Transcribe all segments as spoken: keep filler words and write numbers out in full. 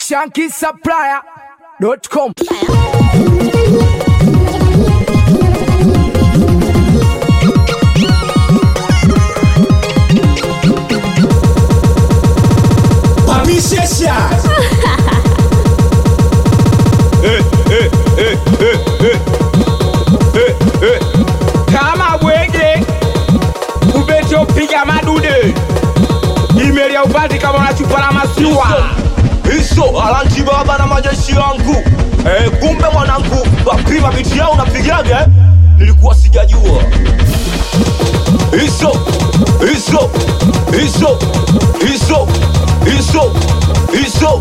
Shanky Supplier dot com. Pamishesha. Eh eh eh eh eh eh eh. Kama bwege ubeto piga madude. Email ya upati kama unachupa na masiwa. Hiso alanti baba na majeshi yangu. Eh, kumbe mwanangu bapima biti yao unapigaga. Nilikuwa sijajua. Hiso hiso hiso hiso hiso hiso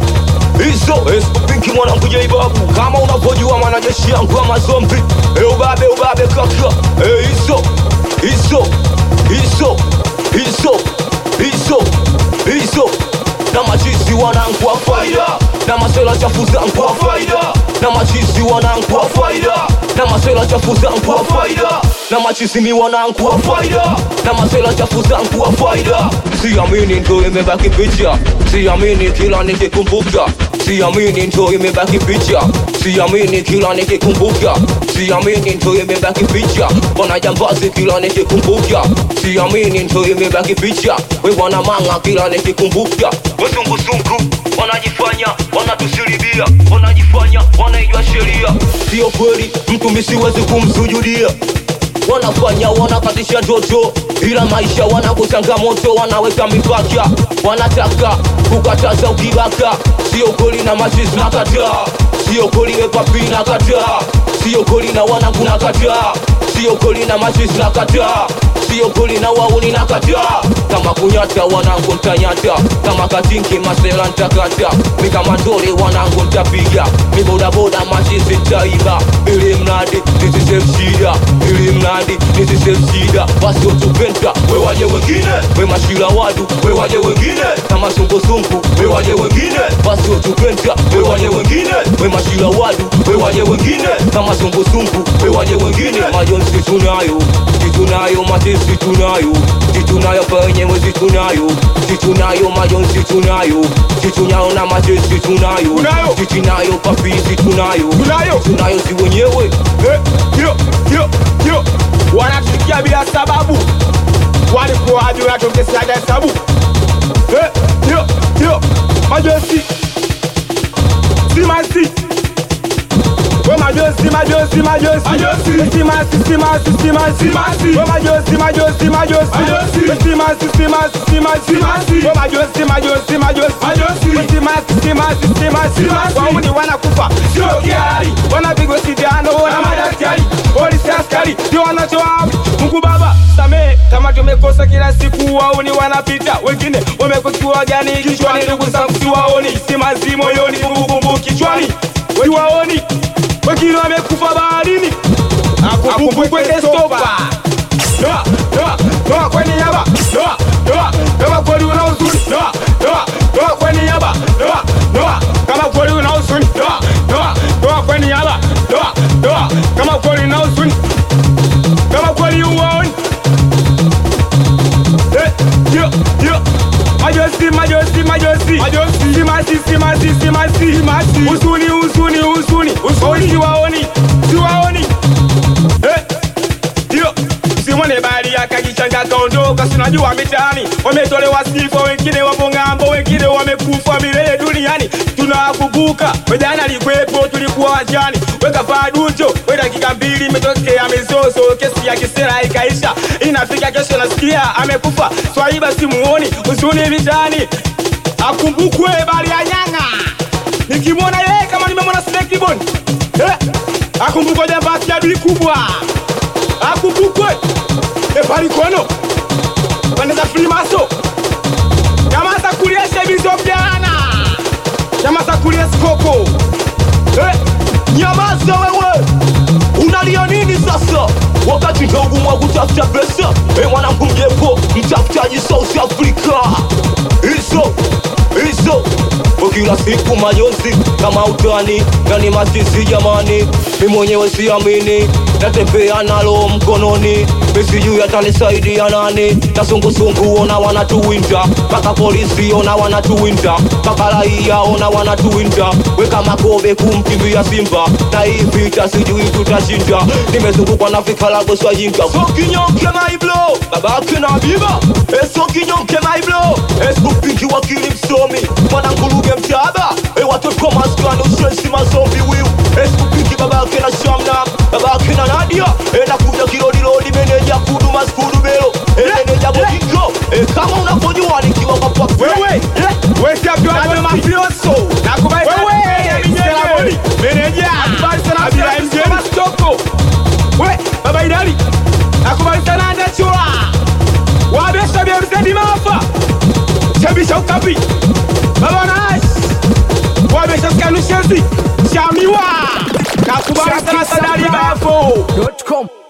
hiso Esko pinki mwanangu jai babu. Kama unapojua mwanajeshi yangu wa mazombi. Eh, ubabe ubabe kaka. Eh, hiso hiso hiso hiso hiso hiso na machizi wanangu wa faida, na masela chafu zangu wa faida, na machizi wanangu wa faida, na masela chafu zangu wa faida, na machizi mi wanangu wa faida, na masela chafu zangu wa faida. Siamini ndo imebaki picha, siamini kila nikikumbuka, siamini ndo imebaki picha, siamini kila nikikumbuka, siamini ndo imebaki picha, wana jambazi kila nikikumbuka, siamini ndo imebaki picha, we wana manga kila nikikumbuka, wazunguzungu wanajifanya wanatusilibia, wanajifanya wanaijua sheria, sio kweli mtu misiwezi kumsujudia, wanafanya wanakatisha ndoto, ila maisha wanakuchanga moto, wanaweka mipaka, wanataka kukataza ukibaka, sio kweli na machizi nakataa, sio kweli wepapi nakataa, sio kweli na wanangu nakataa, sio kweli na machizi nakataa, sio kweli na wauni nakataa, kama kunyata wanangu ntanyata, kama katinki masela ntakata, mika mandole wanangu ntapiga, mi boda boda machizi ntaiba, ili mnadi nisisefshida, ili mnadi nisisefshida, basi utupenta, we waje wengine, we mashira wadu, we waje wengine, kama sungu sungu, we waje wengine, basi utupenta, we waje wengine, we mashira wadu, we waje wengine, kama sungu sungu, we waje wengine, majonsi tunayo, titunayo matisi tunayo, titunayo penyewe titunayo, titunayo majonsi tunayo, titunayo na matisi tunayo, titunayo papisi tunayo, titunayo si wenyewe. Eh, yo yo yo. Wanatukia bila sababu, walikuwa hajui watokesiaga hesabu. Eh, yo yo. Majosi Simasi we majosi majosi majosi majosi Simasi simasi simasi simasi we majosi majosi majosi majosi Simasi simasi simasi simasi we majosi majosi majosi majosi Simasi simasi simasi simasi wauni wanakufa sio kiari, wanapigwa sindano na madaktari, polisi askari ndio wanachoa. Mungu Baba samee kama tumekosa kila siku, wauni wanapita, wengine wamekuwa gani kichwani, ndugu zangu siwaoni, simazi moyoni, kumbukumbu kichwani siwaoni, wengine wamekufa baharini, akumbukwe kestopa doa doa doa kwenye yaba doa doa kama kweli una uzuri doa doa doa kwenye yaba doa doa kama kweli una uzuri doa doa doa kwenye yaba doa doa kama kweli una uzuri, kama kweli uwaoni. Eh yo yo majosi majosi majosi majosi simasi simasi simasi simasi usuni usuni usuni usuni siwaoni siwaoni. Eh yo simone bali akajichanga kaondoka, sinajua mitaani wametolewa sifa, wengine wapo ngambo, wengine wamekufa milele duniani, tunakumbuka wejana likwepo, tulikuwa wajani, weka faducho we dakika mbili imetokea mizozo, kesi ya kisera ikaisha, inafika kesho nasikia amekufa, swaiba simuoni, usuni vitani akumbukwe bali ya nyanga, nikimwona yeye kama nimemwona Snake Bone. Eh akumbukwe jambasi ya dui kubwa, akumbukwe ebali kono pande za Freemaso, kama za kulia shebizo mjana, kama za kulia skoko. Eh Nyamaza wewe, unalia nini sasa? Wakati ndo ugumu wa kutafuta pesa. E mwanangu mjepo, mtafutaji South Africa. Hizo, hizo kila siku majonzi kama utani, nani matisi jamani, mi mwenyewe siamini, natembea nalo mkononi, Mesiju yatanisaidia nani? Na sungu-sungu ona wanatuwinda, paka polisi ona wanatuwinda, paka raia ona wanatuwinda. Weka makobe kumkimbia simba, na hii vita sijui tutashinda. Nimezungukwa na vikalago swajinga. So kinyonke my blow, babake na biba. E so kinyonke my blow, e skupinki wakili msomi, mwanangu luge mtaba. E watoto kwa maskano shensi mazombi wiu. E skupinki babake na shamna, babake na nadia. E nakuja kilodi lodi meneja kudu maskudu belo. E meneja bojiko, e kama unapojua nikiwa kwa kwa Wewe, wewe si apyo Nado mafioso. Nakubai wewe, meneja Abila M J Mastoko. We, baba idari nakubai sana anda chura. Wabesha bia mzedi mafa Chebisha ukapi Baba Nash Wabesha skanu shenzi Shamiwa Nakubai sana sadari bafo dot com